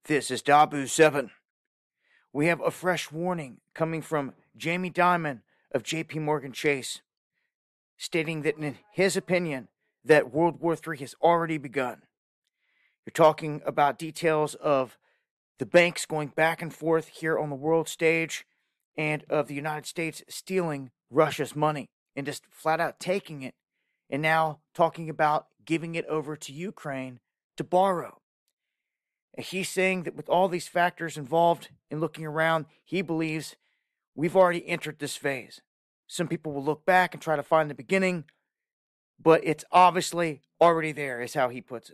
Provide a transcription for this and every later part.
This is Dabu7. We have a fresh warning coming from Jamie Dimon of JP Morgan Chase, stating that in his opinion, that World War III has already begun. You're talking about details of the banks going back and forth here on the world stage and of the United States stealing Russia's money and just flat out taking it, and now talking about giving it over to Ukraine to borrow. And he's saying that with all these factors involved in looking around, he believes we've already entered this phase. Some people will look back and try to find the beginning, but it's obviously already there, is how he puts it.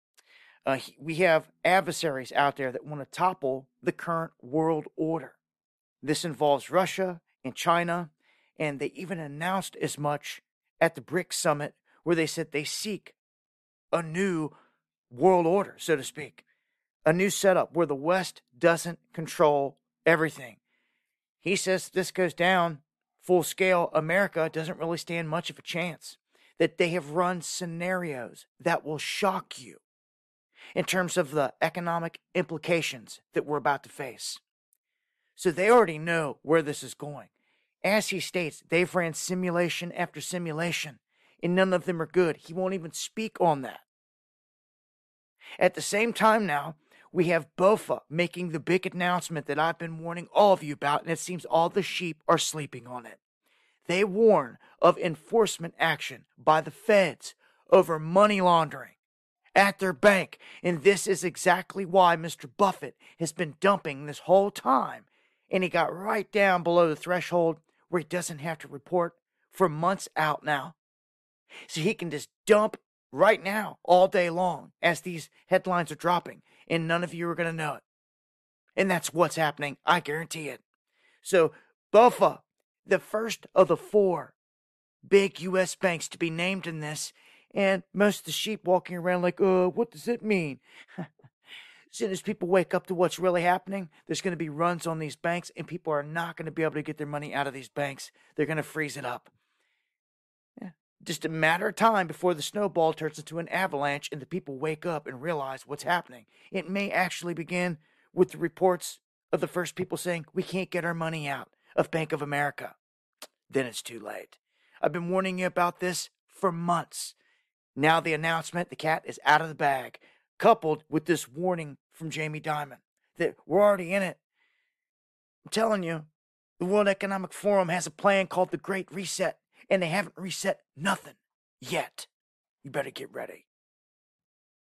We have adversaries out there that want to topple the current world order. This involves Russia and China, and they even announced as much at the BRICS summit, where they said they seek a new world order, so to speak. A new setup where the West doesn't control everything. He says this goes down full scale, America doesn't really stand much of a chance. That they have run scenarios that will shock you in terms of the economic implications that we're about to face. So they already know where this is going. As he states, they've ran simulation after simulation, and none of them are good. He won't even speak on that. At the same time now, we have BOFA making the big announcement that I've been warning all of you about, and it seems all the sheep are sleeping on it. They warn of enforcement action by the feds over money laundering at their bank. And this is exactly why Mr. Buffett has been dumping this whole time. And he got right down below the threshold where he doesn't have to report for months out now. So he can just dump right now, all day long, as these headlines are dropping. And none of you are going to know it. And that's what's happening. I guarantee it. So, BOFA, the first of the 4 big U.S. banks to be named in this, and most of the sheep walking around like, what does it mean? As soon as people wake up to what's really happening, there's going to be runs on these banks, and people are not going to be able to get their money out of these banks. They're going to freeze it up. Yeah. Just a matter of time before the snowball turns into an avalanche and the people wake up and realize what's happening. It may actually begin with the reports of the first people saying, we can't get our money out of Bank of America. Then it's too late. I've been warning you about this for months. Now the announcement, the cat is out of the bag, coupled with this warning from Jamie Dimon that we're already in it. I'm telling you, the World Economic Forum has a plan called the Great Reset, and they haven't reset nothing yet. You better get ready.